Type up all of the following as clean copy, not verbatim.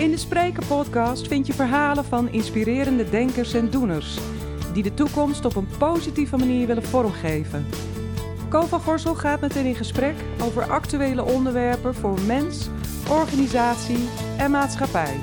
In de Spreker podcast vind je verhalen van inspirerende denkers en doeners die de toekomst op een positieve manier willen vormgeven. Ko van Gorsel gaat met hen in gesprek over actuele onderwerpen voor mens, organisatie en maatschappij.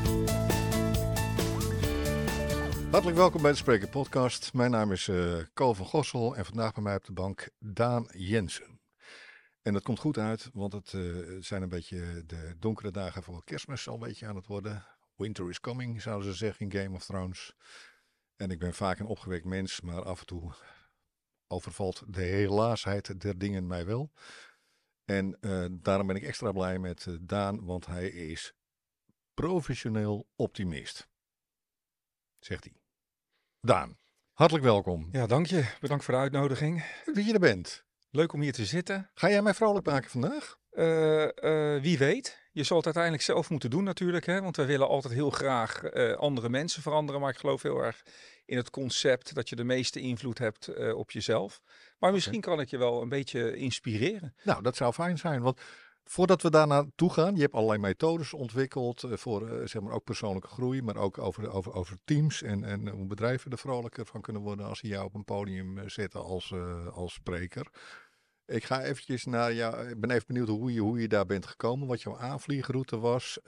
Hartelijk welkom bij de Spreker podcast. Mijn naam is Ko van Gorsel en vandaag bij mij op de bank Daan Jensen. En dat komt goed uit, want het zijn een beetje de donkere dagen voor Kerstmis al een beetje aan het worden. Winter is coming, zouden ze zeggen in Game of Thrones. En ik ben vaak een opgewekt mens, maar af en toe overvalt de helaasheid der dingen mij wel. En daarom ben ik extra blij met Daan, want hij is professioneel optimist. Zegt hij. Daan, hartelijk welkom. Ja, dank je. Bedankt voor de uitnodiging. Wie je er bent. Leuk om hier te zitten. Ga jij mij vrolijk maken vandaag? Wie weet. Je zal het uiteindelijk zelf moeten doen natuurlijk. Hè? Want we willen altijd heel graag andere mensen veranderen. Maar ik geloof heel erg in het concept dat je de meeste invloed hebt op jezelf. Maar misschien kan ik je wel een beetje inspireren. Nou, dat zou fijn zijn. Want voordat we daar naartoe gaan, je hebt allerlei methodes ontwikkeld voor zeg maar ook persoonlijke groei. Maar ook over teams en hoe bedrijven er vrolijker van kunnen worden als ze jou op een podium zetten als spreker. Ik ga eventjes naar jou. Ik ben even benieuwd hoe je daar bent gekomen. Wat jouw aanvliegroute was.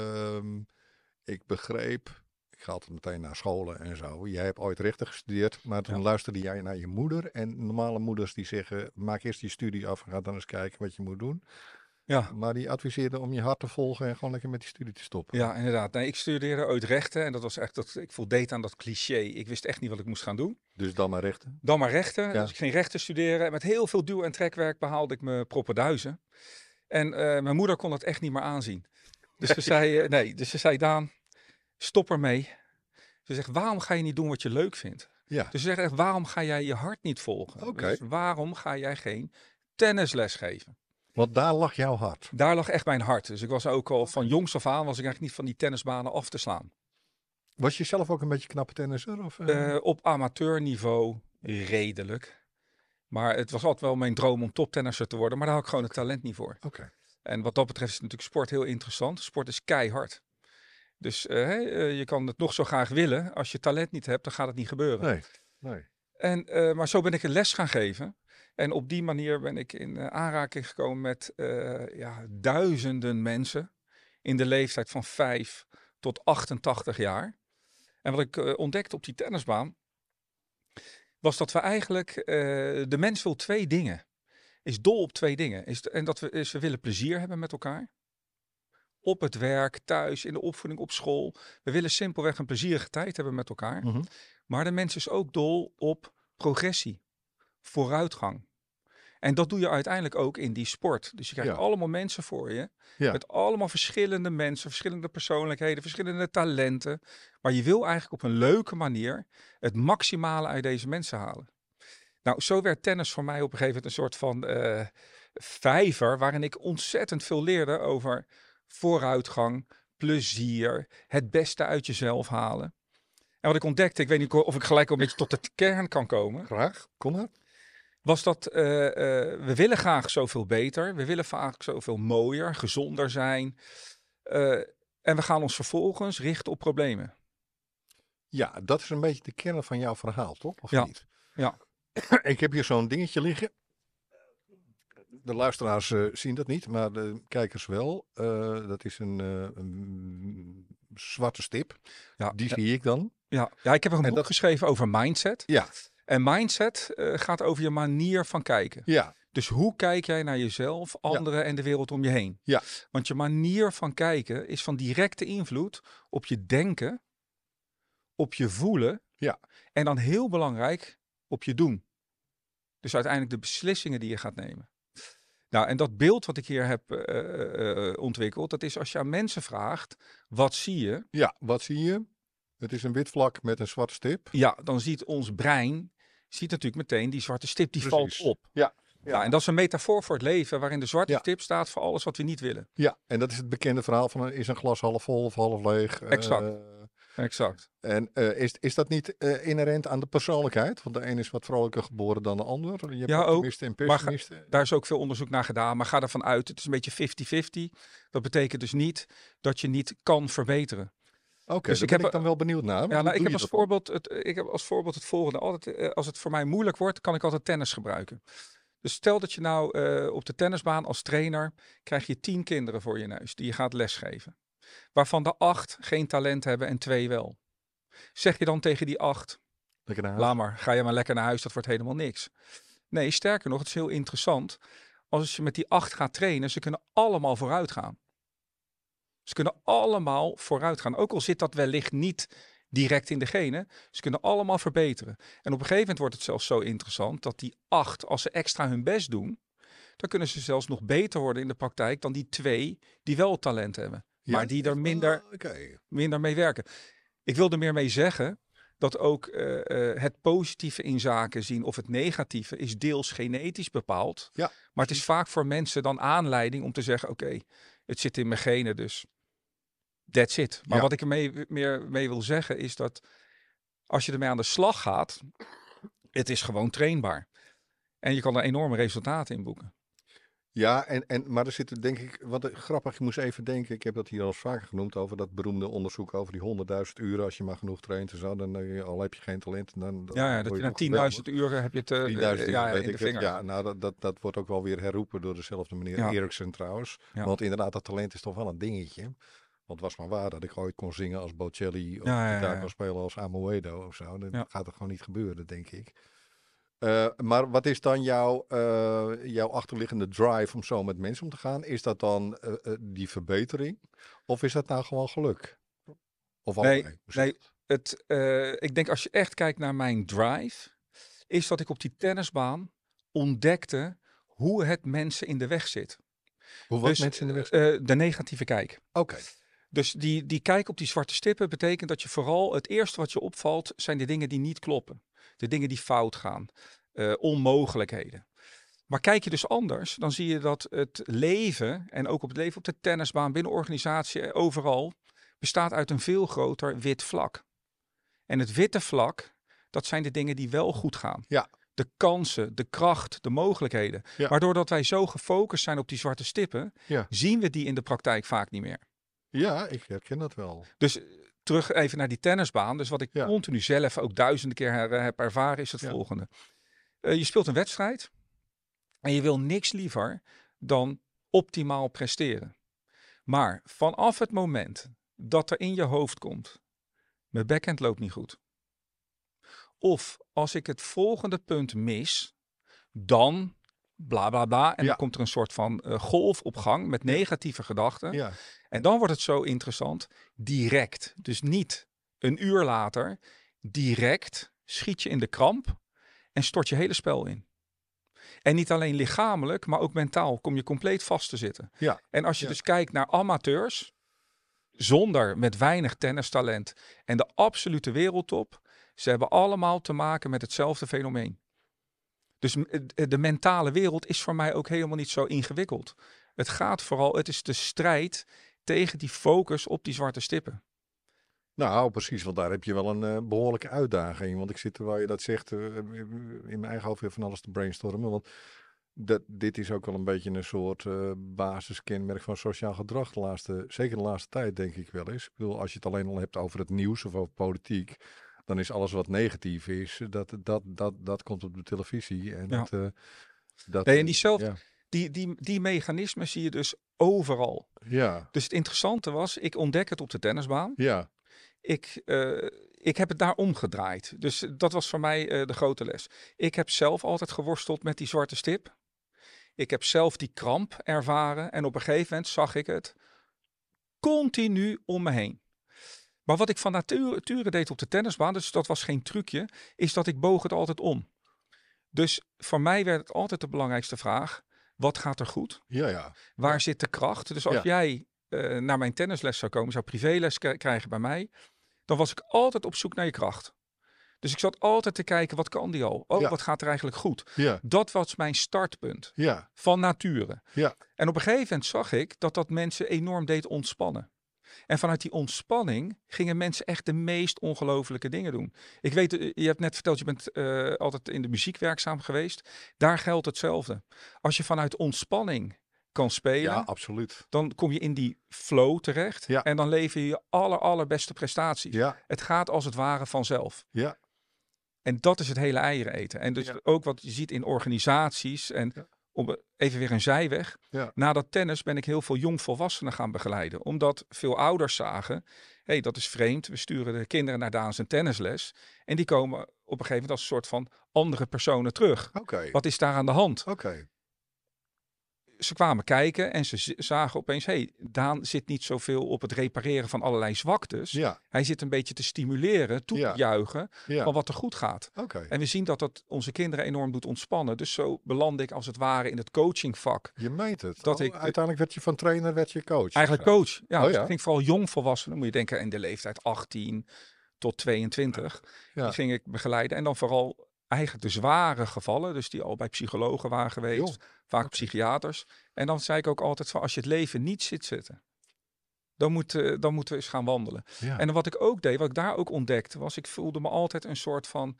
Ik begreep. Ik ga altijd meteen naar scholen en zo. Jij hebt ooit rechten gestudeerd. Maar toen luisterde jij naar je moeder. En normale moeders die zeggen. Maak eerst je studie af en ga dan eens kijken wat je moet doen. Ja. Maar die adviseerde om je hart te volgen en gewoon lekker met die studie te stoppen. Ja, inderdaad. Nee, ik studeerde ooit rechten. En dat was echt dat ik voldeed aan dat cliché. Ik wist echt niet wat ik moest gaan doen. Dus dan maar rechten? Dan maar rechten. Ja. Dus ik ging rechten studeren. En met heel veel duw- en trekwerk behaalde ik mijn proppenduizen. En mijn moeder kon het echt niet meer aanzien. Dus ze zei, Daan, stop ermee. Ze zegt, waarom ga je niet doen wat je leuk vindt? Ja. Dus ze zegt echt, waarom ga jij je hart niet volgen? Oké. Dus waarom ga jij geen tennisles geven? Want daar lag jouw hart. Daar lag echt mijn hart. Dus ik was ook al van jongs af aan, was ik eigenlijk niet van die tennisbanen af te slaan. Was je zelf ook een beetje knappe tennisser? Of, Op amateurniveau redelijk. Maar het was altijd wel mijn droom om toptennisser te worden. Maar daar had ik gewoon het talent niet voor. Oké. En wat dat betreft is natuurlijk sport heel interessant. Sport is keihard. Dus je kan het nog zo graag willen. Als je talent niet hebt, dan gaat het niet gebeuren. Nee. En, maar zo ben ik een les gaan geven. En op die manier ben ik in aanraking gekomen met duizenden mensen. In de leeftijd van 5 tot 88 jaar. En wat ik ontdekte op die tennisbaan. Was dat we eigenlijk, de mens wil 2 dingen. Is dol op 2 dingen. We willen plezier hebben met elkaar. Op het werk, thuis, in de opvoeding, op school. We willen simpelweg een plezierige tijd hebben met elkaar. Mm-hmm. Maar de mens is ook dol op progressie, vooruitgang. En dat doe je uiteindelijk ook in die sport. Dus je krijgt allemaal mensen voor je. Ja. Met allemaal verschillende mensen, verschillende persoonlijkheden, verschillende talenten. Maar je wil eigenlijk op een leuke manier het maximale uit deze mensen halen. Nou, zo werd tennis voor mij op een gegeven moment een soort van vijver. Waarin ik ontzettend veel leerde over vooruitgang, plezier, het beste uit jezelf halen. En wat ik ontdekte, ik weet niet of ik gelijk een beetje tot de kern kan komen. Graag, kom maar. Was dat we willen graag zoveel beter. We willen vaak zoveel mooier, gezonder zijn. En we gaan ons vervolgens richten op problemen. Ja, dat is een beetje de kern van jouw verhaal, toch? Of niet? Ja. Ik heb hier zo'n dingetje liggen. De luisteraars zien dat niet, maar de kijkers wel. Dat is een zwarte stip. Ja. Die zie ik dan. Ja, ik heb een boek geschreven over mindset. Ja. En mindset gaat over je manier van kijken. Ja. Dus hoe kijk jij naar jezelf, anderen en de wereld om je heen? Ja. Want je manier van kijken is van directe invloed op je denken, op je voelen. Ja. En dan heel belangrijk, op je doen. Dus uiteindelijk de beslissingen die je gaat nemen. Nou, en dat beeld wat ik hier heb ontwikkeld, dat is als je aan mensen vraagt, wat zie je? Ja, wat zie je? Het is een wit vlak met een zwarte stip. Ja, dan ziet ons brein, natuurlijk meteen die zwarte stip, die valt op. Ja. Ja, en dat is een metafoor voor het leven, waarin de zwarte stip staat voor alles wat we niet willen. Ja, en dat is het bekende verhaal van is een glas half vol of half leeg. Exact. Exact. En is dat niet inherent aan de persoonlijkheid? Want de een is wat vrolijker geboren dan de ander. Je hebt Ja, ook. optimisten en Maar pessimisten. daar is ook veel onderzoek naar gedaan. Maar ga ervan uit, het is een beetje 50-50. Dat betekent dus niet dat je niet kan verbeteren. Oké, dus daar ik ben ik dan wel benieuwd naar. Ja, Hoe nou, doe je dat dan? ik heb als voorbeeld het volgende. Altijd, als het voor mij moeilijk wordt, kan ik altijd tennis gebruiken. Dus stel dat je nou op de tennisbaan als trainer krijg je 10 kinderen voor je neus die je gaat lesgeven. Waarvan de 8 geen talent hebben en 2 wel. Zeg je dan tegen die 8, Lekker naar huis. laat maar, ga je maar lekker naar huis, dat wordt helemaal niks. Nee, sterker nog, het is heel interessant. Als je met die 8 gaat trainen, ze kunnen allemaal vooruit gaan. Ze kunnen allemaal vooruit gaan. Ook al zit dat wellicht niet direct in de genen. Ze kunnen allemaal verbeteren. En op een gegeven moment wordt het zelfs zo interessant dat die 8, als ze extra hun best doen, dan kunnen ze zelfs nog beter worden in de praktijk dan die 2 die wel talent hebben. Maar die er minder mee werken. Ik wil er meer mee zeggen dat ook het positieve in zaken zien of het negatieve is deels genetisch bepaald. Ja. Maar het is vaak voor mensen dan aanleiding om te zeggen, oké, het zit in mijn genen, dus that's it. Maar wat ik er meer mee wil zeggen is dat als je ermee aan de slag gaat, het is gewoon trainbaar. En je kan er enorme resultaten in boeken. Ja, maar er zit denk ik, wat grappig, ik moest even denken, ik heb dat hier al eens vaker genoemd, over dat beroemde onderzoek over die 100.000 uren, als je maar genoeg traint en zo, dan al heb je geen talent. Dan Dat word je na 10.000 uren heb je het 10.000 uur, in de vinger. Ja, nou, dat wordt ook wel weer herroepen door dezelfde meneer Eriksen trouwens. Ja. Want inderdaad, dat talent is toch wel een dingetje. Want het was maar waar dat ik ooit kon zingen als Bocelli of gitaar kon spelen als Amoedo of zo. Dan gaat het gewoon niet gebeuren, denk ik. Maar wat is dan jouw achterliggende drive om zo met mensen om te gaan? Is dat dan die verbetering? Of is dat nou gewoon geluk? Of ik denk als je echt kijkt naar mijn drive, is dat ik op die tennisbaan ontdekte hoe het mensen in de weg zit. Hoe wat mensen in de weg? De negatieve kijk. Oké. Dus die kijk op die zwarte stippen betekent dat je vooral het eerste wat je opvalt zijn de dingen die niet kloppen. De dingen die fout gaan. Onmogelijkheden. Maar kijk je dus anders, dan zie je dat het leven, en ook op het leven op de tennisbaan, binnen organisatie, overal, bestaat uit een veel groter wit vlak. En het witte vlak, dat zijn de dingen die wel goed gaan. Ja. De kansen, de kracht, de mogelijkheden. Ja. Maar doordat wij zo gefocust zijn op die zwarte stippen, zien we die in de praktijk vaak niet meer. Ja, ik herken dat wel. Dus terug even naar die tennisbaan. Dus wat ik continu zelf ook duizenden keer heb ervaren is het volgende. Je speelt een wedstrijd en je wil niks liever dan optimaal presteren. Maar vanaf het moment dat er in je hoofd komt, mijn backhand loopt niet goed. Of als ik het volgende punt mis, dan bla bla bla. En dan komt er een soort van golf op gang met negatieve gedachten. Ja. En dan wordt het zo interessant, direct. Dus niet een uur later, direct schiet je in de kramp en stort je hele spel in. En niet alleen lichamelijk, maar ook mentaal kom je compleet vast te zitten. Ja. En als je dus kijkt naar amateurs, met weinig tennistalent en de absolute wereldtop, ze hebben allemaal te maken met hetzelfde fenomeen. Dus de mentale wereld is voor mij ook helemaal niet zo ingewikkeld. Het gaat vooral, het is de strijd tegen die focus op die zwarte stippen. Nou, precies, want daar heb je wel een behoorlijke uitdaging. Want ik zit, terwijl je dat zegt, in mijn eigen hoofd weer van alles te brainstormen. Want dit is ook wel een beetje een soort basiskenmerk van sociaal gedrag. Zeker de laatste tijd, denk ik wel eens. Ik bedoel, als je het alleen al hebt over het nieuws of over politiek, dan is alles wat negatief is, dat komt op de televisie. En die mechanismen zie je dus overal. Ja. Dus het interessante was, ik ontdek het op de tennisbaan. Ja. Ik heb het daar omgedraaid. Dus dat was voor mij de grote les. Ik heb zelf altijd geworsteld met die zwarte stip. Ik heb zelf die kramp ervaren. En op een gegeven moment zag ik het continu om me heen. Maar wat ik van nature deed op de tennisbaan, dus dat was geen trucje, is dat ik boog het altijd om. Dus voor mij werd het altijd de belangrijkste vraag, wat gaat er goed? Ja. Waar zit de kracht? Dus als jij naar mijn tennisles zou komen, zou privéles krijgen bij mij, dan was ik altijd op zoek naar je kracht. Dus ik zat altijd te kijken, wat kan die al? Wat gaat er eigenlijk goed? Ja. Dat was mijn startpunt van nature. Ja. En op een gegeven moment zag ik dat mensen enorm deed ontspannen. En vanuit die ontspanning gingen mensen echt de meest ongelofelijke dingen doen. Ik weet, je hebt net verteld, je bent altijd in de muziek werkzaam geweest. Daar geldt hetzelfde. Als je vanuit ontspanning kan spelen, Ja, absoluut. dan kom je in die flow terecht. Ja. En dan lever je je allerbeste prestaties. Ja, Het gaat als het ware vanzelf. ja, En dat is het hele eieren eten. En dus Ja. ook wat je ziet in organisaties. En Ja. om even weer een zijweg. Ja. Na dat tennis ben ik heel veel jongvolwassenen gaan begeleiden. Omdat veel ouders zagen, hé, dat is vreemd. We sturen de kinderen naar Daans en tennisles. En die komen op een gegeven moment als een soort van andere personen terug. oké. Wat is daar aan de hand? Oké. Ze kwamen kijken en ze zagen opeens, hé, Daan zit niet zoveel op het repareren van allerlei zwaktes. Ja, Hij zit een beetje te stimuleren, toe Ja. te juichen ja. van wat er goed gaat. Oké. En we zien dat dat onze kinderen enorm doet ontspannen. Dus zo beland ik als het ware in het coachingvak. Je meent het. Dat Oh, ik- uiteindelijk werd je van trainer, werd je coach. Eigenlijk coach. Ja, Oh dus ja? ik ging vooral jongvolwassenen. Moet je denken in de leeftijd 18 tot 22. Ja. Die ging ik begeleiden. En dan vooral eigenlijk de zware gevallen. Dus die al bij psychologen waren geweest. Joh. Vaak psychiaters. En dan zei ik ook altijd van als je het leven niet zit zitten. Dan moeten we eens gaan wandelen. Ja. En wat ik ook deed, wat ik daar ook ontdekte, was ik voelde me altijd een soort van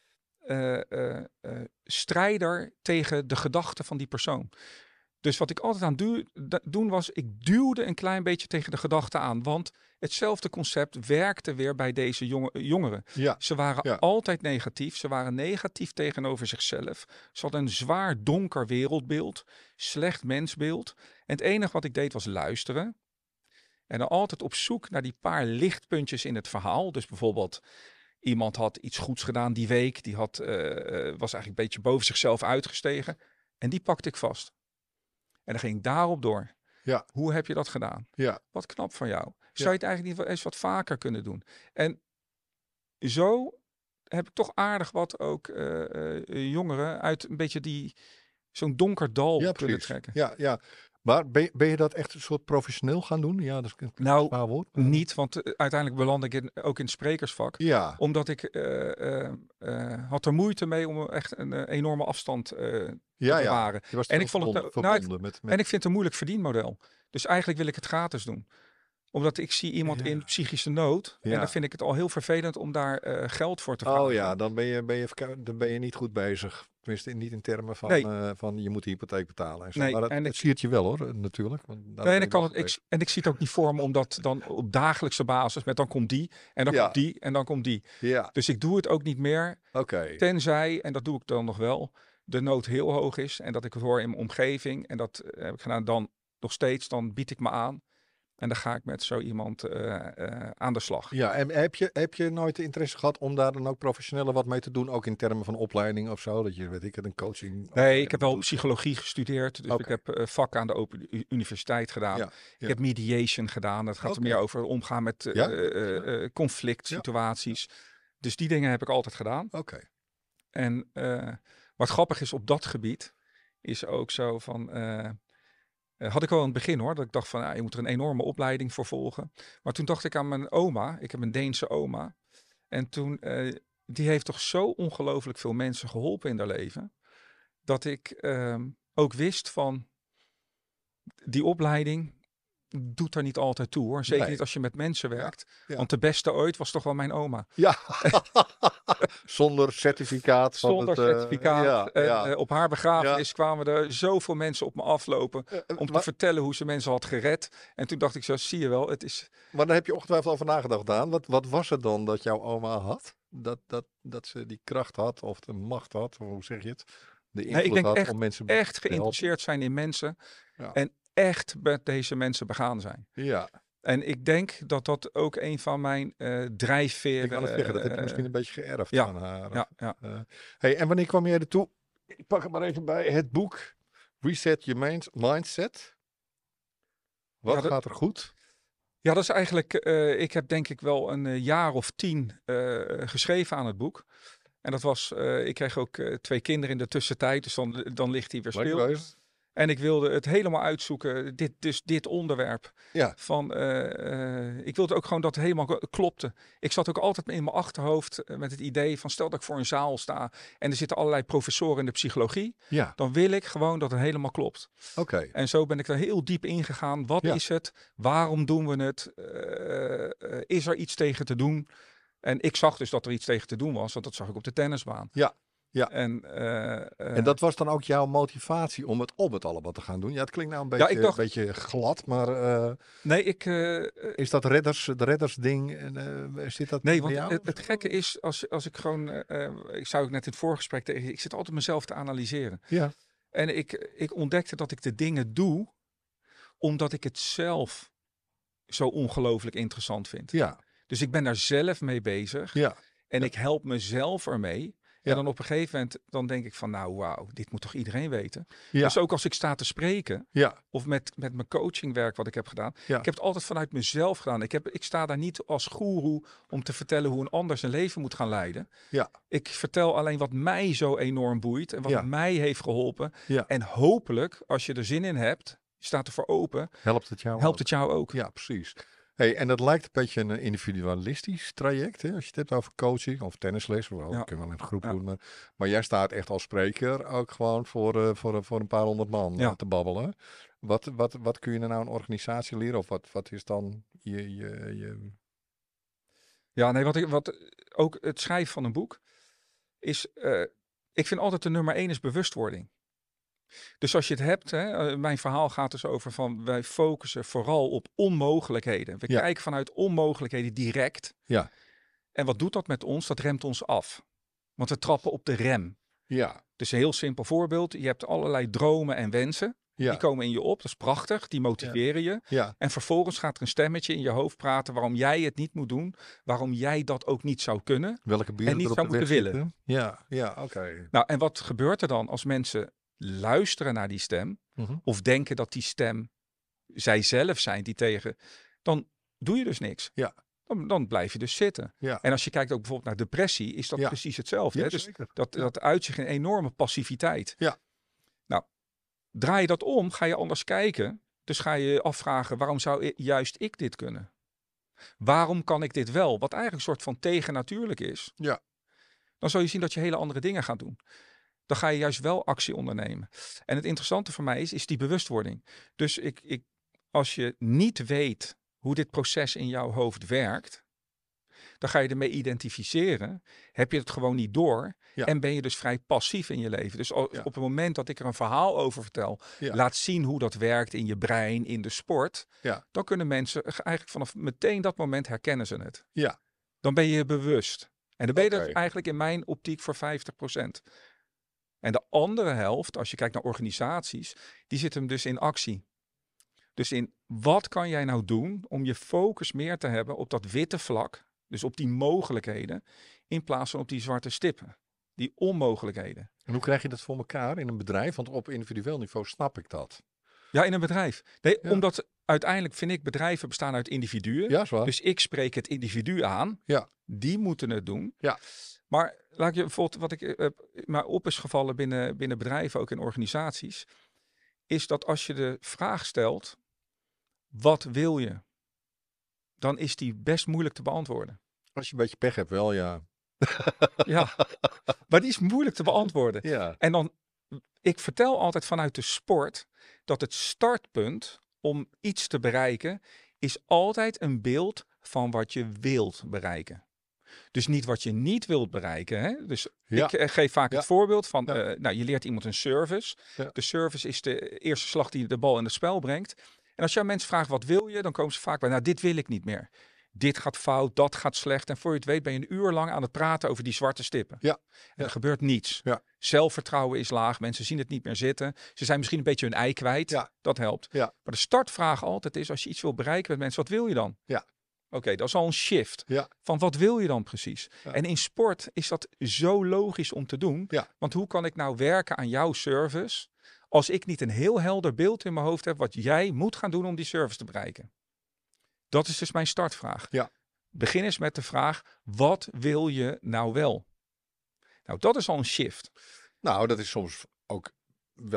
strijder tegen de gedachten van die persoon. Dus wat ik altijd aan doen was, ik duwde een klein beetje tegen de gedachten aan. Want hetzelfde concept werkte weer bij deze jongeren. Ja. Ze waren Ja. altijd negatief. Ze waren negatief tegenover zichzelf. Ze hadden een zwaar donker wereldbeeld. Slecht mensbeeld. En het enige wat ik deed was luisteren. En dan altijd op zoek naar die paar lichtpuntjes in het verhaal. Dus bijvoorbeeld, iemand had iets goeds gedaan die week. Die was eigenlijk een beetje boven zichzelf uitgestegen. En die pakte ik vast. En dan ging ik daarop door. Ja. Hoe heb je dat gedaan? Ja. Wat knap van jou. Zou Ja. je het eigenlijk niet eens wat vaker kunnen doen? En zo heb ik toch aardig wat ook jongeren uit een beetje zo'n donker dal Ja, kunnen precies. trekken. Ja, ja. Maar ben je dat echt een soort professioneel gaan doen? Ja, dat is een Nou, zwaar woord. niet, want uiteindelijk beland ik ook in het sprekersvak. Ja. Omdat ik had er moeite mee om echt een enorme afstand te Ja, ja. bewaren. Je was En toch ik vond het verbonden nou, met En ik vind het een moeilijk verdienmodel. Dus eigenlijk wil ik het gratis doen. Omdat ik zie iemand Ja. in psychische nood. Ja. En dan vind ik het al heel vervelend om daar geld voor te vragen. Oh ja, dan ben je niet goed bezig. Tenminste, niet in termen van, Nee. van je moet de hypotheek betalen. En zo. Nee, Maar en het siert je wel hoor, natuurlijk. Want daar Nee, ben en je ik, kan wel het, geweest. en ik zie het ook niet voor me om dat dan op dagelijkse basis met dan komt die en dan Ja. komt die en dan komt die. Ja, Dus ik doe het ook niet meer, oké. tenzij, en dat doe ik dan nog wel, de nood heel hoog is en dat ik het hoor in mijn omgeving. En dat heb ik gedaan dan nog steeds, dan bied ik me aan. En dan ga ik met zo iemand aan de slag. Ja, en heb je nooit de interesse gehad om daar dan ook professioneler wat mee te doen? Ook in termen van opleiding of zo? Dat je, weet ik het, een coaching... Nee, ik heb wel doet? psychologie gestudeerd. Dus Oké. ik heb vakken aan de Open Universiteit gedaan. Ja, Ik ja. heb mediation gedaan. Dat gaat Oké. er meer over omgaan met Ja? conflict situaties. Dus die dingen heb ik altijd gedaan. Oké. En wat grappig is op dat gebied, is ook zo van... had ik al in het begin hoor, dat ik dacht van je moet er een enorme opleiding voor volgen. Maar toen dacht ik aan mijn oma. Ik heb een Deense oma. En toen, die heeft toch zo ongelooflijk veel mensen geholpen in haar leven. Dat ik ook wist van, die opleiding doet er niet altijd toe hoor. Zeker Nee. niet als je met mensen werkt. ja. Want de beste ooit was toch wel mijn oma. Ja, zonder certificaat. Van Zonder het, certificaat. ja, ja. Op haar begrafenis kwamen er zoveel mensen op me aflopen om te maar, vertellen hoe ze mensen had gered. En toen dacht ik zo, zie je wel, het is... maar daar heb je ongetwijfeld over nagedacht, Daan. Wat was het dan dat jouw oma had? Dat ze die kracht had of de macht had, of hoe zeg je het? De invloed ik denk had echt- om mensen echt te helpen. geïnteresseerd zijn in mensen. Ja. En echt met deze mensen begaan zijn. Ja, En ik denk dat dat ook een van mijn drijfveren... ik kan het zeggen. Dat heb je misschien een beetje geërfd ja, van haar. Ja. Hey, en wanneer kwam jij ertoe? Ik pak het maar even bij. Het boek Reset Your Mindset. Wat Ja, dat- gaat er goed? Ja, dat is eigenlijk... ik heb denk ik wel een jaar of 10 geschreven aan het boek. En dat was... ik kreeg ook 2 kinderen in de tussentijd. Dus dan ligt hij weer Leuk stil. bezig. En ik wilde het helemaal uitzoeken, dit onderwerp. Ja. Ik wilde ook gewoon dat het helemaal klopte. Ik zat ook altijd in mijn achterhoofd met het idee van stel dat ik voor een zaal sta en er zitten allerlei professoren in de psychologie. Ja, Dan wil ik gewoon dat het helemaal klopt. oké. En zo ben ik er heel diep ingegaan. Wat is het? Waarom doen we het? Is er iets tegen te doen? En ik zag dus dat er iets tegen te doen was, want dat zag ik op de tennisbaan. Ja. Ja. En dat was dan ook jouw motivatie om het allemaal te gaan doen? Ja, het klinkt nou een Ja, beetje, ik dacht- een beetje glad, maar nee, is dat de reddersding? Zit dat nee, bij want jou? het gekke is, als ik gewoon, ik zou ook net in het voorgesprek tegen, ik zit altijd mezelf te analyseren. Ja, En ik ontdekte dat ik de dingen doe, omdat ik het zelf zo ongelooflijk interessant vind. ja, Dus ik ben daar zelf mee bezig ja. en Ja. ik help mezelf ermee. Ja. En dan op een gegeven moment, dan denk ik van nou wauw, dit moet toch iedereen weten. Ja. Dus ook als ik sta te spreken, Ja, of met mijn coachingwerk wat ik heb gedaan. Ja. Ik heb het altijd vanuit mezelf gedaan. Ik sta daar niet als goeroe om te vertellen hoe een ander zijn leven moet gaan leiden. ja, Ik vertel alleen wat mij zo enorm boeit en wat Ja. mij heeft geholpen. ja. En hopelijk, als je er zin in hebt, je staat ervoor open, Helpt het jou helpt ook? het jou ook. Ja, precies. Hey, en dat lijkt een beetje een individualistisch traject, hè? Als je het hebt over coaching of tennisles. Wel, Ja. dat kun je wel in een groep Ja. doen. Maar jij staat echt als spreker ook gewoon voor een paar honderd man Ja. te babbelen. Wat kun je nou een organisatie leren? Of wat is dan je... Ja, nee, wat ook het schrijven van een boek is, ik vind altijd de nummer 1 is bewustwording. Dus als je het hebt, mijn verhaal gaat dus over van wij focussen vooral op onmogelijkheden. We Ja. kijken vanuit onmogelijkheden direct. Ja. En wat doet dat met ons? Dat remt ons af. Want we trappen op de rem. Ja, Dus een heel simpel voorbeeld. Je hebt allerlei dromen en wensen. Die ja, komen in je op. Dat is prachtig. Die motiveren je. ja, En vervolgens gaat er een stemmetje in je hoofd praten waarom jij het niet moet doen. Waarom jij dat ook niet zou kunnen. welke buren En niet er op zou de weg moeten willen. zitten. Ja, ja, oké. Nou, en wat gebeurt er dan als mensen luisteren naar die stem? Mhm. Of denken dat die stem zij zelf zijn die tegen... Dan doe je dus niks. Ja. Dan blijf je dus zitten. Ja. En als je kijkt ook bijvoorbeeld naar depressie, is dat Ja. precies hetzelfde. Ja, Hè? Dus zeker. dat uit zich in enorme passiviteit. Ja. Nou, draai je dat om, ga je anders kijken. Dus ga je je afvragen, waarom zou juist ik dit kunnen? Waarom kan ik dit wel? Wat eigenlijk een soort van tegennatuurlijk is. Ja. Dan zul je zien dat je hele andere dingen gaat doen. Dan ga je juist wel actie ondernemen. En het interessante voor mij is die bewustwording. Dus als je niet weet hoe dit proces in jouw hoofd werkt, dan ga je ermee identificeren. Heb je het gewoon niet door Ja. en ben je dus vrij passief in je leven. Dus Ja. op het moment dat ik er een verhaal over vertel, Ja. laat zien hoe dat werkt in je brein, in de sport, Ja. dan kunnen mensen eigenlijk vanaf meteen dat moment herkennen ze het. Ja. Dan ben je bewust. En dan ben je Oké. er eigenlijk in mijn optiek voor 50%. En de andere helft, als je kijkt naar organisaties, die zit hem dus in actie. Dus in wat kan jij nou doen om je focus meer te hebben op dat witte vlak, dus op die mogelijkheden, in plaats van op die zwarte stippen, die onmogelijkheden. En hoe krijg je dat voor elkaar in een bedrijf? Want op individueel niveau snap ik dat. Ja, in een bedrijf. Nee, Ja. omdat uiteindelijk vind ik bedrijven bestaan uit individuen. Ja, is waar. Dus ik spreek het individu aan. Ja. Die moeten het doen. Ja. Maar laat ik je bijvoorbeeld, wat ik maar op is gevallen binnen bedrijven, ook in organisaties, is dat als je de vraag stelt, wat wil je? Dan is die best moeilijk te beantwoorden. Als je een beetje pech hebt, wel ja. Ja, maar die is moeilijk te beantwoorden. Ja. En dan, ik vertel altijd vanuit de sport dat het startpunt om iets te bereiken is altijd een beeld van wat je wilt bereiken. Dus niet wat je niet wilt bereiken. Hè? Dus Ja. ik geef vaak Ja. het voorbeeld van, Ja. nou, je leert iemand een service. Ja. De service is de eerste slag die de bal in het spel brengt. En als jij mensen vraagt wat wil je, dan komen ze vaak bij, nou, dit wil ik niet meer. Dit gaat fout, dat gaat slecht. En voor je het weet ben je een uur lang aan het praten over die zwarte stippen. Ja. En Ja. er gebeurt niets. Ja. Zelfvertrouwen is laag. Mensen zien het niet meer zitten. Ze zijn misschien een beetje hun ei kwijt. Ja. Dat helpt. Ja. Maar de startvraag altijd is, als je iets wil bereiken met mensen, wat wil je dan? Ja. Oké, dat is al een shift. Ja. Van wat wil je dan precies? Ja. En in sport is dat zo logisch om te doen. Ja. Want hoe kan ik nou werken aan jouw service als ik niet een heel helder beeld in mijn hoofd heb wat jij moet gaan doen om die service te bereiken? Dat is dus mijn startvraag. Ja. Begin eens met de vraag, wat wil je nou wel? Nou, dat is al een shift. Nou, dat is soms ook wel eens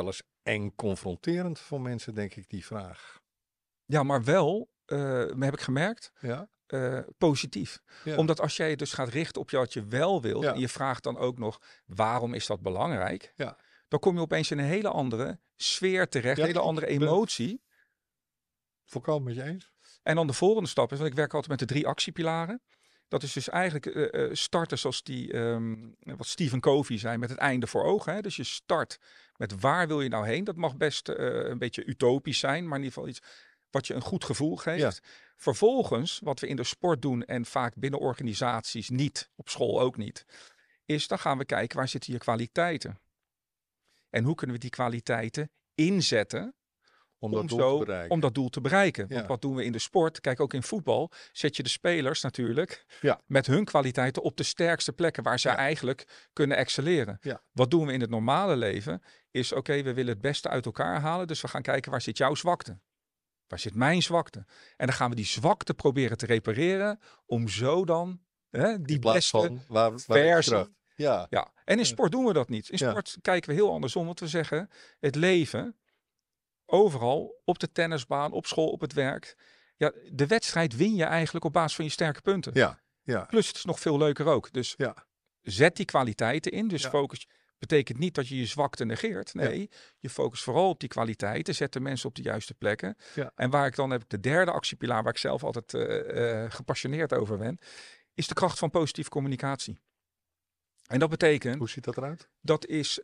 eng confronterend voor mensen, denk ik, die vraag. Ja, maar wel, heb ik gemerkt, Ja? positief. Ja. Omdat als jij dus gaat richten op wat je wel wilt Ja. en je vraagt dan ook nog waarom is dat belangrijk, Ja. dan kom je opeens in een hele andere sfeer terecht, Ja, een hele ik andere ben- emotie. Volkomen met je eens. En dan de volgende stap is, want ik werk altijd met de 3 actiepilaren. Dat is dus eigenlijk starten zoals wat Stephen Covey zei, met het einde voor ogen. Hè? Dus je start met waar wil je nou heen? Dat mag best een beetje utopisch zijn, maar in ieder geval iets wat je een goed gevoel geeft. Vervolgens, wat we in de sport doen en vaak binnen organisaties niet, op school ook niet, is dan gaan we kijken waar zitten je kwaliteiten. En hoe kunnen we die kwaliteiten inzetten Om dat doel te bereiken. om dat doel te bereiken. Want Ja. wat doen we in de sport? Kijk, ook in voetbal zet je de spelers natuurlijk Ja. met hun kwaliteiten op de sterkste plekken waar zij Ja. eigenlijk kunnen excelleren. Ja. Wat doen we in het normale leven? Is oké, we willen het beste uit elkaar halen. Dus we gaan kijken, waar zit jouw zwakte? Waar zit mijn zwakte? En dan gaan we die zwakte proberen te repareren om zo dan die In plaats beste van waar versie. kracht. Ja. Ja, en in Ja. sport doen we dat niet. In Ja. sport kijken we heel andersom. Want we zeggen, het leven, overal, op de tennisbaan, op school, op het werk. Ja, de wedstrijd win je eigenlijk op basis van je sterke punten. Ja. Ja. Plus het is nog veel leuker ook. Dus Ja. zet die kwaliteiten in. Dus Ja. focus betekent niet dat je je zwakte negeert. Nee, je focust vooral op die kwaliteiten. Zet de mensen op de juiste plekken. Ja. En waar ik dan heb ik de derde actiepilaar, waar ik zelf altijd gepassioneerd over ben, is de kracht van positieve communicatie. En dat betekent, Hoe ziet dat eruit? dat is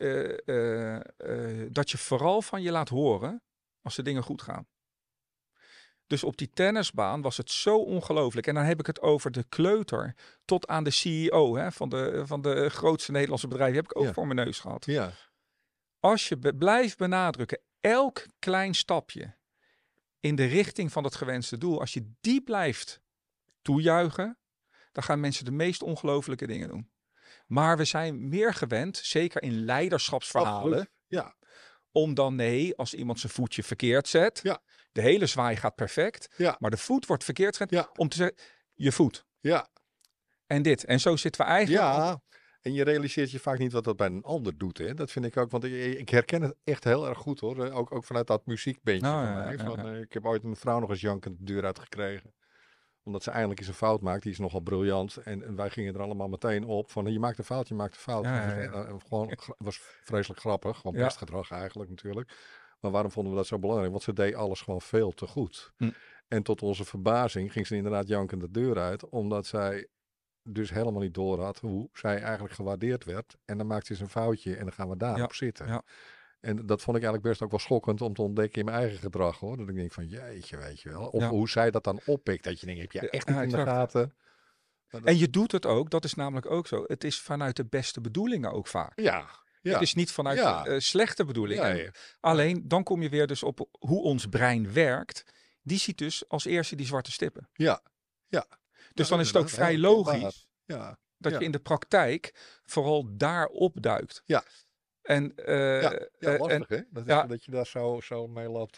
dat je vooral van je laat horen als de dingen goed gaan. Dus op die tennisbaan was het zo ongelooflijk. En dan heb ik het over de kleuter tot aan de CEO van de grootste Nederlandse bedrijven. Die heb ik ook Ja. voor mijn neus gehad. Ja. Als je blijft benadrukken, elk klein stapje in de richting van het gewenste doel, als je die blijft toejuichen, dan gaan mensen de meest ongelofelijke dingen doen. Maar we zijn meer gewend, zeker in leiderschapsverhalen, Absoluut. Ja. om dan als iemand zijn voetje verkeerd zet, Ja. de hele zwaai gaat perfect, Ja. maar de voet wordt verkeerd gezet, Ja. om te zeggen, je voet. Ja. En dit. En zo zitten we eigenlijk. Ja. En je realiseert je vaak niet wat dat bij een ander doet. Hè? Dat vind ik ook. Want ik herken het echt heel erg goed hoor. Ook vanuit dat muziekbandje Nou, van ja, mij. ja, Van, ja. ik heb ooit een vrouw nog eens jankend de deur uitgekregen. Omdat ze eindelijk eens een fout maakt. Die is nogal briljant. En wij gingen er allemaal meteen op. Van je maakt een fout, je maakt een fout. Ja, ja, ja. Gewoon was vreselijk grappig. Gewoon Ja. pestgedrag eigenlijk natuurlijk. Maar waarom vonden we dat zo belangrijk? Want ze deed alles gewoon veel te goed. Hm. En tot onze verbazing ging ze inderdaad jankend de deur uit. Omdat zij dus helemaal niet door had hoe zij eigenlijk gewaardeerd werd. En dan maakt ze eens een foutje en dan gaan we daarop zitten. ja. En dat vond ik eigenlijk best ook wel schokkend om te ontdekken in mijn eigen gedrag hoor. Dat ik denk van jeetje, weet je wel. Of Ja. hoe zij dat dan oppikt. Dat je denkt, heb je echt niet in de exact. gaten. En je doet het ook, dat is namelijk ook zo. Het is vanuit de beste bedoelingen ook vaak. Ja. Ja. Het is niet vanuit Ja. de slechte bedoelingen. Ja, ja. Alleen dan kom je weer dus op hoe ons brein werkt. Die ziet dus als eerste die zwarte stippen. Ja. Ja. Dus Ja, dan is het ook inderdaad. vrij Heel herkenbaar. logisch Ja. dat Ja. je in de praktijk vooral daarop duikt. Ja. En, Ja, lastig hè? Dat, is, ja. dat je daar zo mee laat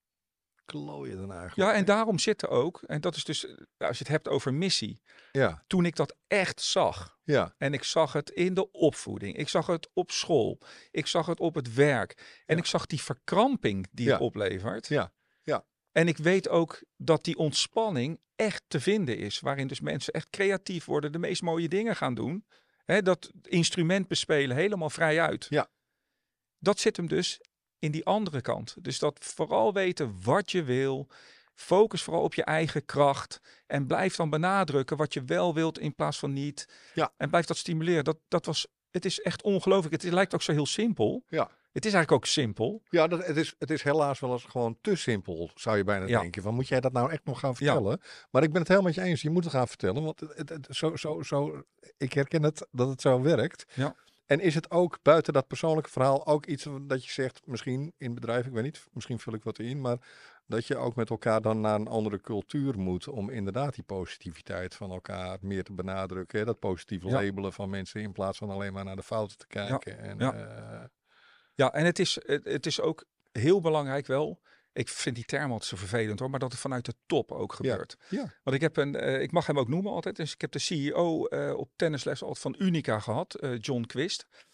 klooien dan eigenlijk. ja, en hè? daarom zitten ook, en dat is dus, als je het hebt over missie. Ja. Toen ik dat echt zag, Ja. en ik zag het in de opvoeding, ik zag het op school, ik zag het op het werk. En Ja. ik zag die verkramping die het Ja. oplevert. Ja. Ja. En ik weet ook dat die ontspanning echt te vinden is. Waarin dus mensen echt creatief worden, de meest mooie dingen gaan doen. Dat instrument bespelen helemaal vrij uit. Ja. Dat zit hem dus in die andere kant. Dus dat vooral weten wat je wil. Focus vooral op je eigen kracht. En blijf dan benadrukken wat je wel wilt in plaats van niet. Ja. En blijf dat stimuleren. Het is echt ongelooflijk. Het lijkt ook zo heel simpel. Ja. Het is eigenlijk ook simpel. Ja, het is helaas wel eens gewoon te simpel, zou je bijna Ja. denken. Van, moet jij dat nou echt nog gaan vertellen? Maar ik ben het helemaal met je eens, je moet het gaan vertellen. Want ik herken het, dat het zo werkt. Ja. En is het ook buiten dat persoonlijke verhaal ook iets dat je zegt, misschien in bedrijf, ik weet niet, misschien vul ik wat in, maar dat je ook met elkaar dan naar een andere cultuur moet om inderdaad die positiviteit van elkaar meer te benadrukken. Hè? Dat positieve Ja. labelen van mensen in plaats van alleen maar naar de fouten te kijken. En, Ja. Ja, en het is ook heel belangrijk wel. Ik vind die term altijd zo vervelend hoor, maar dat het vanuit de top ook gebeurt. Ja. Want ik heb ik mag hem ook noemen altijd. Dus ik heb de CEO op tennisles altijd van Unica gehad, John Quist.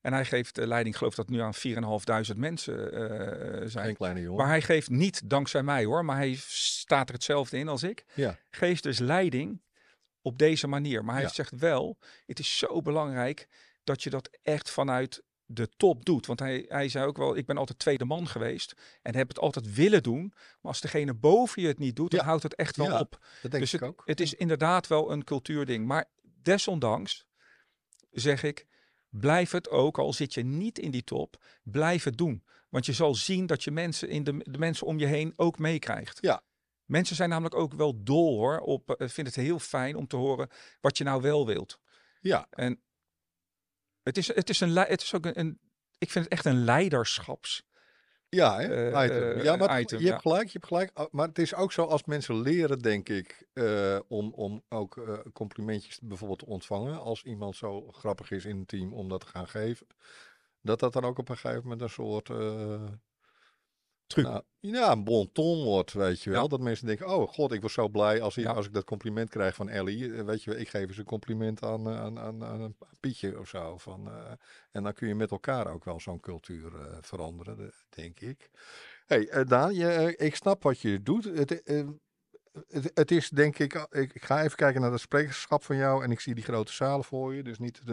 En hij geeft leiding, ik geloof dat nu aan 4.500 mensen zijn. Geen kleine jongen. Maar hij geeft niet dankzij mij hoor, maar hij staat er hetzelfde in als ik. Ja, Geeft dus leiding op deze manier. Maar hij Ja. zegt wel, het is zo belangrijk dat je dat echt vanuit de top doet. Want hij zei ook wel, ik ben altijd tweede man geweest en heb het altijd willen doen. Maar als degene boven je het niet doet, dan Ja. houdt het echt wel Ja, op. dat denk Dus ik ook. het is inderdaad wel een cultuurding. Maar desondanks zeg ik, blijf het ook, al zit je niet in die top, blijf het doen. Want je zal zien dat je mensen de mensen om je heen ook meekrijgt. Ja. Mensen zijn namelijk ook wel dol hoor. Vind het heel fijn om te horen wat je nou wel wilt. Ja, En het is ook ik vind het echt een leiderschaps. ja, hè? Item. Ja, maar item, je hebt gelijk. Maar het is ook zo als mensen leren, denk ik, om ook complimentjes bijvoorbeeld te ontvangen. Als iemand zo grappig is in een team om dat te gaan geven. Dat dan ook op een gegeven moment een soort... Truc. Nou, ja, een bon ton wordt, weet je wel. Ja. Dat mensen denken, oh god, ik word zo blij als Ja. ik dat compliment krijg van Ellie. Weet je wel, ik geef eens een compliment aan een Pietje of zo. En dan kun je met elkaar ook wel zo'n cultuur veranderen, denk ik. Hey, Daan, ik snap wat je doet. Het is denk ik ga even kijken naar het sprekerschap van jou en ik zie die grote zalen voor je. Dus niet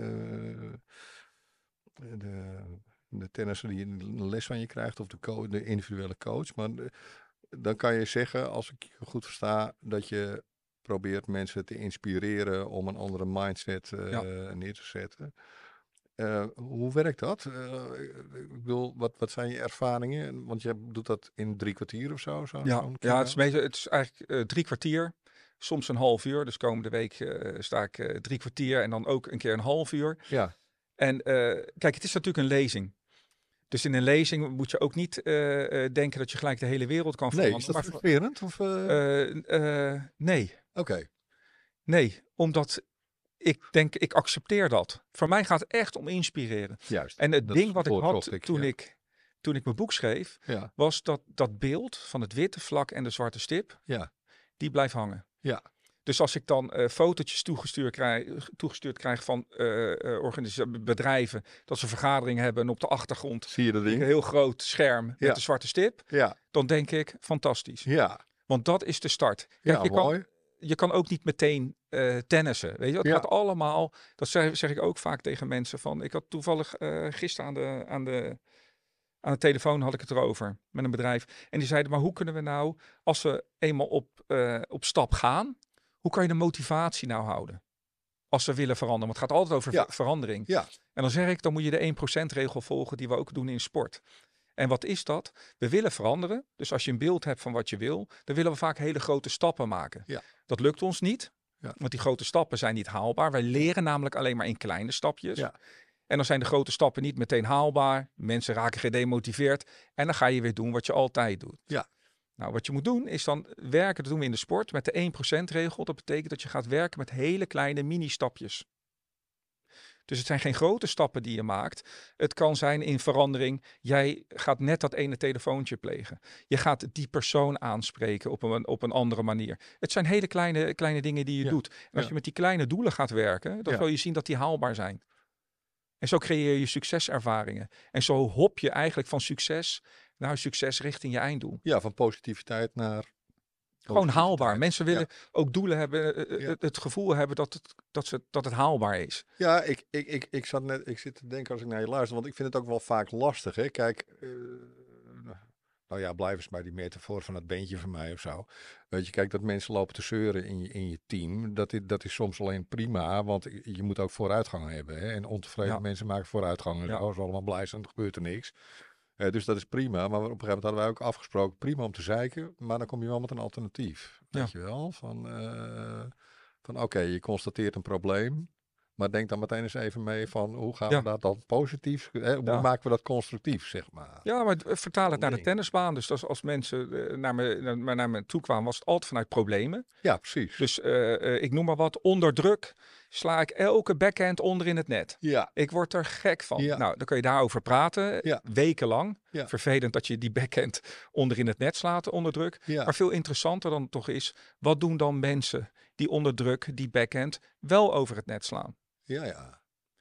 de tennisser die een les van je krijgt of de individuele coach. Maar dan kan je zeggen, als ik je goed versta, dat je probeert mensen te inspireren om een andere mindset neer te zetten. Hoe werkt dat? Ik bedoel, wat zijn je ervaringen? Want je doet dat in 3 kwartier of zo. Ja, het is eigenlijk 3 kwartier. Soms een half uur. Dus komende week sta ik 3 kwartier en dan ook een keer een half uur. Ja, En kijk, het is natuurlijk een lezing. Dus in een lezing moet je ook niet denken dat je gelijk de hele wereld kan nee, veranderen. is dat frustrerend? Nee. Oké. Nee, omdat ik denk, ik accepteer dat. Voor mij gaat het echt om inspireren. Juist. En het Dat ding wat ik woord had zocht ik, toen ik mijn boek schreef, Ja, was dat beeld van het witte vlak en de zwarte stip, ja, die blijft hangen. ja. Dus als ik dan fotootjes toegestuurd krijg van bedrijven, dat ze vergaderingen hebben en op de achtergrond Zie je dat een ding? heel groot scherm met Ja. de zwarte stip, Ja, dan denk ik, fantastisch. ja. Want dat is de start. Kijk, Ja, mooi. je kan ook niet meteen tennissen. Weet je, het Ja. gaat allemaal. Dat zeg ik ook vaak tegen mensen van. Ik had toevallig gisteren aan de telefoon had ik het erover met een bedrijf. En die zeiden, maar hoe kunnen we nou, als we eenmaal op stap gaan, hoe kan je de motivatie nou houden? Als we willen veranderen. Want het gaat altijd over Ja. verandering. Ja. En dan zeg ik, dan moet je de 1% regel volgen die we ook doen in sport. En wat is dat? We willen veranderen. Dus als je een beeld hebt van wat je wil, dan willen we vaak hele grote stappen maken. Ja. Dat lukt ons niet. Ja. Want die grote stappen zijn niet haalbaar. Wij leren namelijk alleen maar in kleine stapjes. Ja. En dan zijn de grote stappen niet meteen haalbaar. Mensen raken gedemotiveerd. En dan ga je weer doen wat je altijd doet. Ja. Nou, wat je moet doen is dan werken, dat doen we in de sport, met de 1% regel. Dat betekent dat je gaat werken met hele kleine mini-stapjes. Dus het zijn geen grote stappen die je maakt. Het kan zijn in verandering. Jij gaat net dat ene telefoontje plegen. Je gaat die persoon aanspreken op een andere manier. Het zijn hele kleine dingen die je doet. En als je met die kleine doelen gaat werken, dan zul je zien dat die haalbaar zijn. En zo creëer je succeservaringen. En zo hop je eigenlijk van succes naar succes richting je einddoel. Ja, van positiviteit naar... Gewoon haalbaar. Mensen willen Ja. ook doelen hebben, het gevoel hebben dat het haalbaar is. Ja, ik zit te denken als ik naar je luister, want ik vind het ook wel vaak lastig. Hè? Kijk, nou ja, blijf eens bij die metafoor van het beentje van mij of zo. Weet je, kijk, dat mensen lopen te zeuren in je team, dat is soms alleen prima, want je moet ook vooruitgang hebben. Hè? En ontevreden mensen maken vooruitgang. Ja. Ze allemaal blij zijn, er gebeurt er niks. Dus dat is prima. Maar op een gegeven moment hadden wij ook afgesproken, prima om te zeiken, maar dan kom je wel met een alternatief. Weet je wel? Van oké, je constateert een probleem, maar denk dan meteen eens even mee van hoe gaan we dat dan positief, hoe maken we dat constructief, zeg maar. Ja, maar vertaal het naar de ding. tennisbaan. Dus als mensen naar me toe kwamen, was het altijd vanuit problemen. Ja, precies. Dus ik noem maar wat, onder druk sla ik elke backhand onder in het net. Ja, Ik word er gek van. Ja. Nou, dan kun je daarover praten, wekenlang. Ja. Vervelend dat je die backhand onder in het net slaat onder druk. ja. Maar veel interessanter dan toch is, wat doen dan mensen die onder druk die backhand wel over het net slaan? Ja, ja.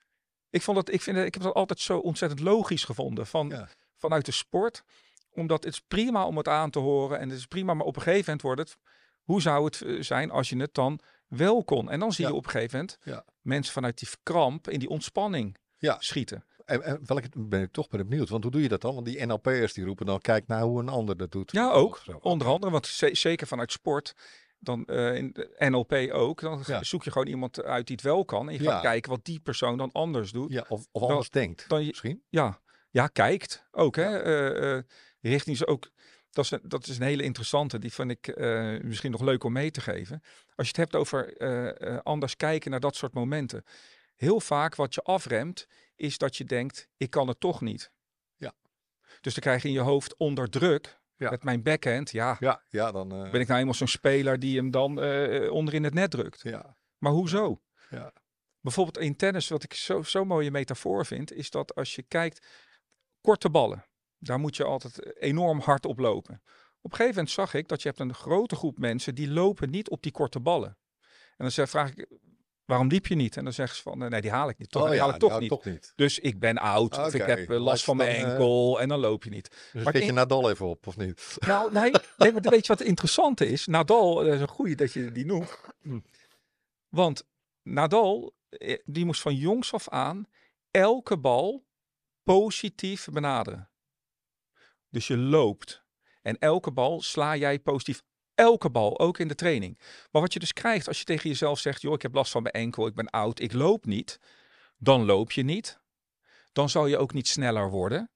Ik heb dat altijd zo ontzettend logisch gevonden vanuit de sport. Omdat het is prima om het aan te horen en het is prima, maar op een gegeven moment wordt het, hoe zou het zijn als je het dan wel kon? En dan zie je op een gegeven moment mensen vanuit die kramp in die ontspanning schieten. En ben ik toch benieuwd, want hoe doe je dat dan? Want die NLP'ers die roepen dan, kijk nou hoe een ander dat doet. Ja, ook. Onder andere, want zeker vanuit sport, dan in de NLP ook, dan zoek je gewoon iemand uit die het wel kan. En je gaat kijken wat die persoon dan anders doet. Ja, of anders denkt, misschien. Ja, kijkt ook. Hè? Richting ook, dat is een hele interessante, die vind ik misschien nog leuk om mee te geven. Als je het hebt over anders kijken naar dat soort momenten. Heel vaak wat je afremt, is dat je denkt, ik kan het toch niet. Ja. Dus dan krijg je in je hoofd onder druk, met mijn backhand, dan ben ik nou eenmaal zo'n speler die hem dan onder in het net drukt. Ja. Maar hoezo? Ja. Bijvoorbeeld in tennis, wat ik zo mooie metafoor vind, is dat als je kijkt, korte ballen, daar moet je altijd enorm hard op lopen. Op een gegeven moment zag ik dat je hebt een grote groep mensen die lopen niet op die korte ballen. En dan vraag ik, waarom liep je niet? En dan zeggen ze van, nee, die haal ik niet. Die haal ik toch niet. Dus ik ben oud, of ik heb last van mijn enkel en dan loop je niet. Dus maar je Nadal even op, of niet? Nou, nee, maar weet je wat het interessante is? Nadal, dat is een goeie dat je die noemt. Want Nadal, die moest van jongs af aan elke bal positief benaderen. Dus je loopt en elke bal sla jij positief. Elke bal, ook in de training. Maar wat je dus krijgt als je tegen jezelf zegt, joh, ik heb last van mijn enkel, ik ben oud, ik loop niet. Dan loop je niet. Dan zal je ook niet sneller worden.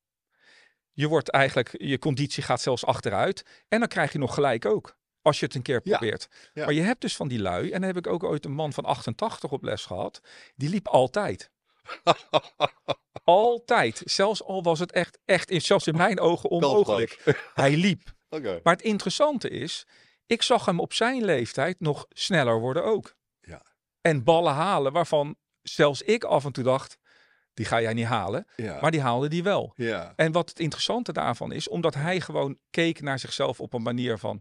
Je conditie gaat zelfs achteruit. En dan krijg je nog gelijk ook. Als je het een keer probeert. Ja. Maar je hebt dus van die lui, en dan heb ik ook ooit een man van 88 op les gehad. Die liep altijd. Altijd. Zelfs al was het echt zelfs in mijn ogen onmogelijk. Hij liep. Okay. Maar het interessante is, ik zag hem op zijn leeftijd nog sneller worden ook. Ja. En ballen halen waarvan zelfs ik af en toe dacht, die ga jij niet halen. Ja. Maar die haalde die wel. Ja. En wat het interessante daarvan is, omdat hij gewoon keek naar zichzelf op een manier van,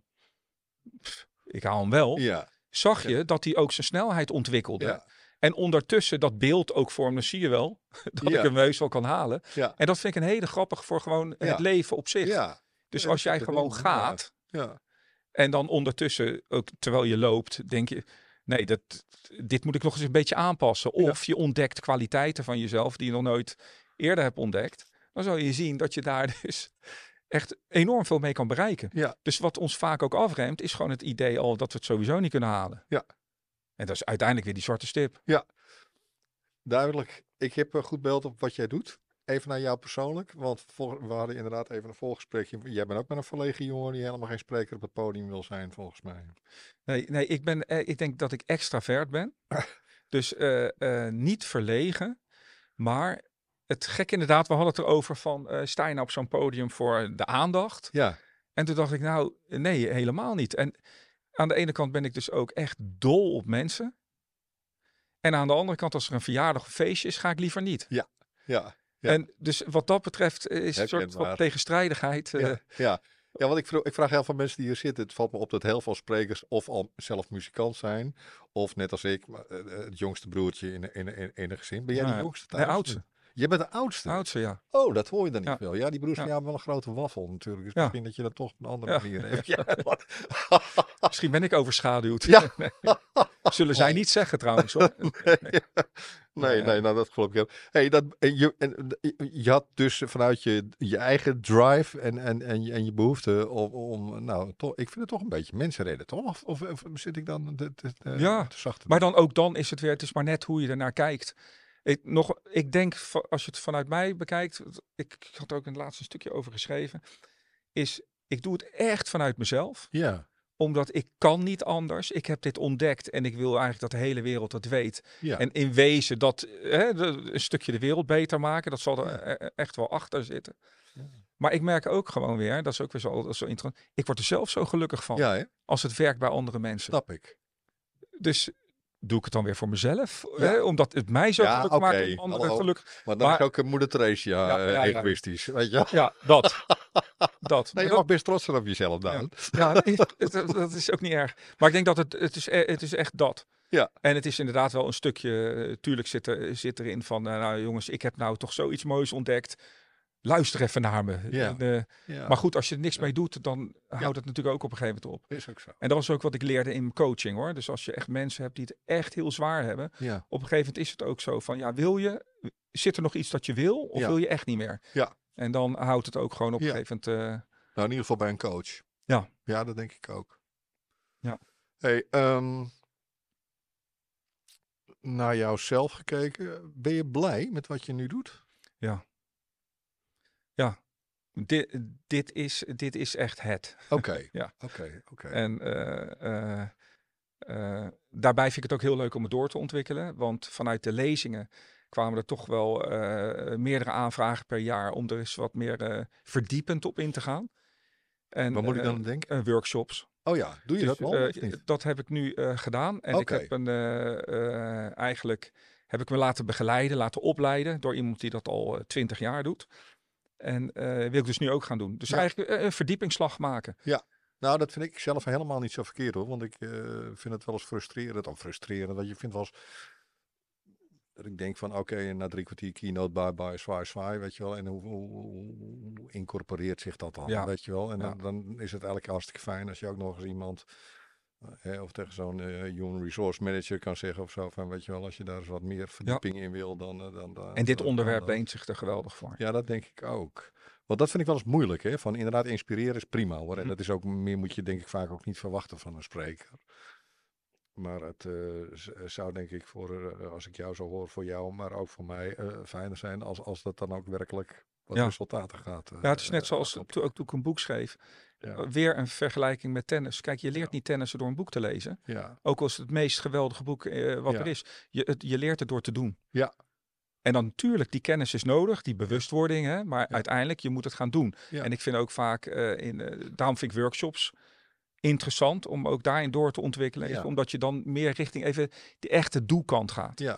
ik haal hem wel. Ja. Zag je dat hij ook zijn snelheid ontwikkelde. Ja. En ondertussen dat beeld ook vormde, zie je wel, dat ik hem heus wel kan halen. Ja. En dat vind ik een hele grappig voor gewoon het leven op zich. Ja. Dus als jij gewoon gaat en dan ondertussen, ook terwijl je loopt, denk je, nee, dit moet ik nog eens een beetje aanpassen. Of je ontdekt kwaliteiten van jezelf die je nog nooit eerder hebt ontdekt. Dan zal je zien dat je daar dus echt enorm veel mee kan bereiken. Ja. Dus wat ons vaak ook afremt, is gewoon het idee al dat we het sowieso niet kunnen halen. Ja. En dat is uiteindelijk weer die zwarte stip. Ja, duidelijk. Ik heb een goed beeld op wat jij doet. Even naar jou persoonlijk, want we hadden inderdaad even een voorgesprekje. Jij bent ook met een verlegen jongen die helemaal geen spreker op het podium wil zijn, volgens mij. Nee, ik denk dat ik extravert ben. Dus niet verlegen. Maar het gek inderdaad, we hadden het erover van, sta je nou op zo'n podium voor de aandacht? Ja. En toen dacht ik, nou, nee, helemaal niet. En aan de ene kant ben ik dus ook echt dol op mensen. En aan de andere kant, als er een verjaardag of feestje is, ga ik liever niet. Ja. Ja. En dus wat dat betreft is een soort van tegenstrijdigheid. Ja, want ik vraag heel veel mensen die hier zitten. Het valt me op dat heel veel sprekers of al zelf muzikant zijn. Of net als ik, het jongste broertje in een gezin. Ben jij de jongste thuis? De oudste. Je bent de oudste? Oudste, ja. Oh, dat hoor je dan niet veel. Ja, die broers van jou hebben wel een grote waffel natuurlijk. Dus misschien dat je dat toch op een andere manier hebt. Ja. Misschien ben ik overschaduwd. Ja. Zullen zij niet zeggen trouwens hoor. Nee, nou dat geloof ik wel. Hey, je had dus vanuit je eigen drive en je behoefte om nou, toch, ik vind het toch een beetje mensenreden, toch? Of zit ik dan te zacht? Maar dan ook dan is het weer, het is maar net hoe je ernaar kijkt. Ik denk, als je het vanuit mij bekijkt, ik had ook een laatste stukje over geschreven, is ik doe het echt vanuit mezelf. Ja. Omdat ik kan niet anders. Ik heb dit ontdekt en ik wil eigenlijk dat de hele wereld dat weet. Ja. En in wezen dat een stukje de wereld beter maken, dat zal er echt wel achter zitten. Ja. Maar ik merk ook gewoon weer, dat is ook weer zo interessant, ik word er zelf zo gelukkig van als het werkt bij andere mensen. Snap ik. Dus doe ik het dan weer voor mezelf? Omdat het mij zo gelukkig maakt om anderen gelukkig. Maar dan is ook een moeder Teresa egoïstisch, weet je? Ja, dat. Nee, je mag best trots zijn op jezelf dan. Ja, dat is ook niet erg. Maar ik denk dat het is echt dat. Ja. En het is inderdaad wel een stukje, tuurlijk zit erin van, nou jongens, ik heb nou toch zoiets moois ontdekt. Luister even naar me. Ja. En, Ja. maar goed, als je er niks Ja. mee doet, dan houdt het natuurlijk ook op een gegeven moment op. Is ook zo. En dat was ook wat ik leerde in mijn coaching hoor. Dus als je echt mensen hebt die het echt heel zwaar hebben, Ja. op een gegeven moment is het ook zo van, ja, zit er nog iets dat je wil of Ja. wil je echt niet meer? Ja. En dan houdt het ook gewoon op een Ja. gegeven moment... Nou, in ieder geval bij een coach. Ja. Ja, dat denk ik ook. Ja. Hey, naar jouzelf gekeken, ben je blij met wat je nu doet? Ja. Dit is echt het. Oké. Ja. Oké. En daarbij vind ik het ook heel leuk om het door te ontwikkelen. Want vanuit de lezingen kwamen er toch wel meerdere aanvragen per jaar om er eens wat meer verdiepend op in te gaan. En, Waar moet ik dan aan denken? Workshops. Oh ja, doe je Dus, dat al of niet? dat heb ik nu gedaan. En Oké. ik heb eigenlijk heb ik me laten begeleiden, laten opleiden door iemand die dat al 20 jaar doet. En wil ik dus nu ook gaan doen. Dus Ja. eigenlijk een verdiepingsslag maken. Nou, dat vind ik zelf helemaal niet zo verkeerd hoor. Want ik vind het wel eens frustrerend. Dat je vindt wel eens... Dat ik denk van oké, na 3 kwartier keynote, bye, zwaai, weet je wel. En hoe incorporeert zich dat dan, Ja. weet je wel. En Ja. dan is het eigenlijk hartstikke fijn als je ook nog eens iemand... of tegen zo'n human resource manager kan zeggen of zo. Van weet je wel, als je daar eens wat meer verdieping in wil, dan... En dit onderwerp leent zich er geweldig voor. Ja, dat denk ik ook. Want dat vind ik wel eens moeilijk, hè. Van inderdaad inspireren is prima hoor. En dat is ook meer, moet je denk ik vaak ook niet verwachten van een spreker. Maar het zou denk ik als ik jou zo hoor, voor jou, maar ook voor mij fijner zijn als dat dan ook werkelijk wat resultaten gaat. Ja, het is net zoals gaat op- toen ik een boek schreef. Ja. Weer een vergelijking met tennis. Kijk, je leert niet tennissen door een boek te lezen. Ja. Ook al is het meest geweldige boek wat Ja. er is. Je leert het door te doen. Ja. En dan natuurlijk, die kennis is nodig, die bewustwording. Hè, maar uiteindelijk, je moet het gaan doen. Ja. En ik vind ook vaak, daarom vind ik workshops interessant om ook daarin door te ontwikkelen. Ja. Even, omdat je dan meer richting even de echte doelkant gaat. Ja.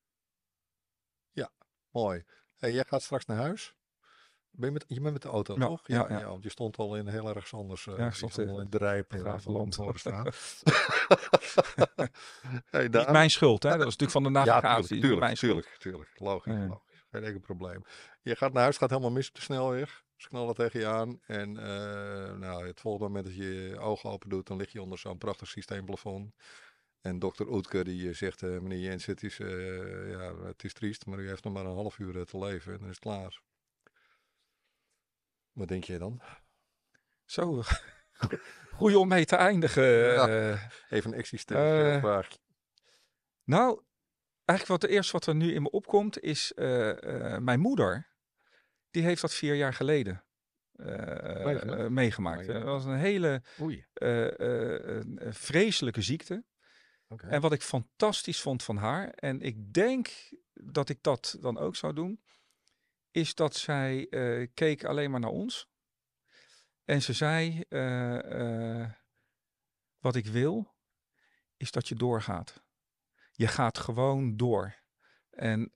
Mooi. Hey, jij gaat straks naar huis. Je bent met de auto, Ja, toch? ja. Want je stond al in heel ergens anders. Ja, ik je stond stond al in Drijp. Gravenland. horen staan. Hey, Niet Daan. mijn schuld, hè? Dat is natuurlijk van de navigatie. Ja, Mijn schuld. tuurlijk. Logisch, Ja. logisch. Geen enkel probleem. Je gaat naar huis, gaat helemaal mis op de snelweg. Ze knallen tegen je aan. En het volgende moment dat je je ogen open doet, dan lig je onder zo'n prachtig systeemplafond. En dokter Oetker die zegt, meneer Jens, het is triest, maar u heeft nog maar een half uur te leven en dan is het klaar. Wat denk je dan? Zo, goeie om mee te eindigen. Ja. Even een existentiële vraag. Nou, eigenlijk het eerste wat er nu in me opkomt is mijn moeder. Die heeft dat 4 jaar geleden meegemaakt. Dat was een hele vreselijke ziekte. Okay. En wat ik fantastisch vond van haar, en ik denk dat ik dat dan ook zou doen, is dat zij keek alleen maar naar ons. En ze zei, wat ik wil, is dat je doorgaat. Je gaat gewoon door. En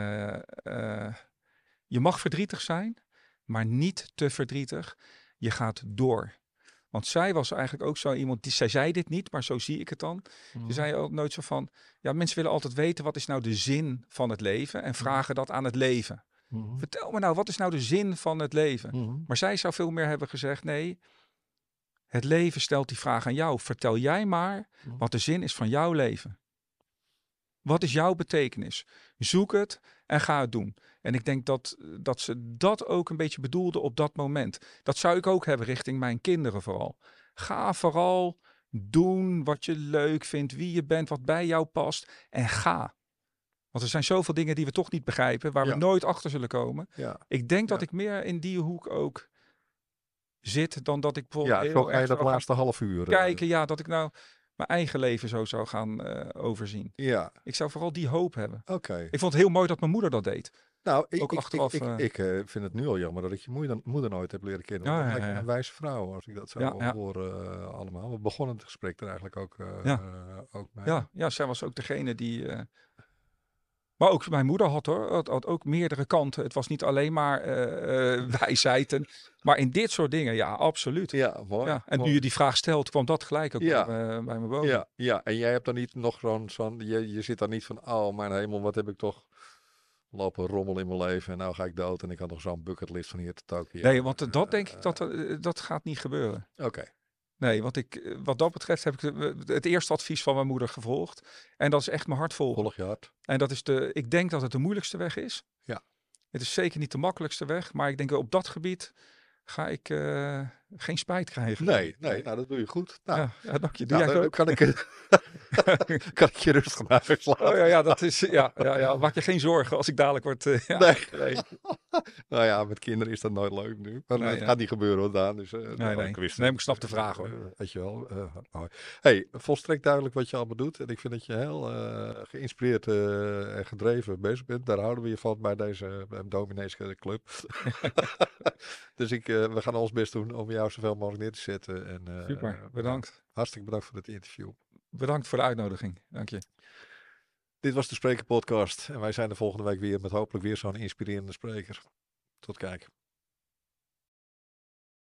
je mag verdrietig zijn, maar niet te verdrietig. Je gaat door. Want zij was eigenlijk ook zo iemand, zij zei dit niet, maar zo zie ik het dan. Ze zei ook nooit zo van, ja, mensen willen altijd weten, wat is nou de zin van het leven? En vragen dat aan het leven. Vertel me nou, wat is nou de zin van het leven? Maar zij zou veel meer hebben gezegd, nee, het leven stelt die vraag aan jou. Vertel jij maar wat de zin is van jouw leven. Wat is jouw betekenis? Zoek het en ga het doen. En ik denk dat ze dat ook een beetje bedoelde op dat moment. Dat zou ik ook hebben richting mijn kinderen vooral. Ga vooral doen wat je leuk vindt, wie je bent, wat bij jou past. En ga. Want er zijn zoveel dingen die we toch niet begrijpen, waar we nooit achter zullen komen. Ja. Ik denk dat ik meer in die hoek ook zit dan dat ik bijvoorbeeld zo ga je dat laatste half uur kijken, dat ik nou mijn eigen leven zo zou gaan overzien. Ja. Ik zou vooral die hoop hebben. Oké. Ik vond het heel mooi dat mijn moeder dat deed. Nou, ook achteraf. Ik vind het nu al jammer dat ik je moeder nooit heb leren kennen. Ja, lijkt me een wijze vrouw als ik dat zo hoor allemaal. We begonnen het gesprek er eigenlijk ook mee. Ja, zij was ook degene die Maar ook mijn moeder had ook meerdere kanten. Het was niet alleen maar wijsheid. Maar in dit soort dingen, ja, absoluut. Ja, mooi. Ja, en mooi. nu je die vraag stelt, kwam dat gelijk ook Ja. bij me boven. Ja, ja, en jij hebt dan niet nog je zit dan niet van, oh mijn hemel, wat heb ik toch lopen rommel in mijn leven en nou ga ik dood en ik had nog zo'n bucketlist van hier tot Tokio. Nee, want dat denk ik dat gaat niet gebeuren. Oké. Nee, want wat dat betreft heb ik het eerste advies van mijn moeder gevolgd. En dat is echt mijn hart volgen. Volg je hart. En dat is ik denk dat het de moeilijkste weg is. Ja. Het is zeker niet de makkelijkste weg, maar ik denk op dat gebied ga ik geen spijt krijgen. Nee, nou dat doe je goed. Nou, ja, dank je. Doe nou, jij dan het ook? kan ik je rustig naar huis laten. Oh ja, dat is, ja. Maak je geen zorgen als ik dadelijk word. Nee. Nou ja, met kinderen is dat nooit leuk nu. Maar Nee, het ja. gaat niet gebeuren hoor, Daan. Dus, Nee. ik wist het. Nee, maar ik snap de vraag, hoor. Weet je wel. Mooi. Hey, volstrekt duidelijk wat je allemaal doet. En ik vind dat je heel geïnspireerd en gedreven bezig bent. Daar houden we je van bij deze domineeske club. Dus we gaan ons best doen om jou zoveel mogelijk neer te zetten. En, Super, bedankt. Hartstikke bedankt voor het interview. Bedankt voor de uitnodiging. Dank je. Dit was de Spreker Podcast. En wij zijn de volgende week weer met hopelijk weer zo'n inspirerende spreker. Tot kijk.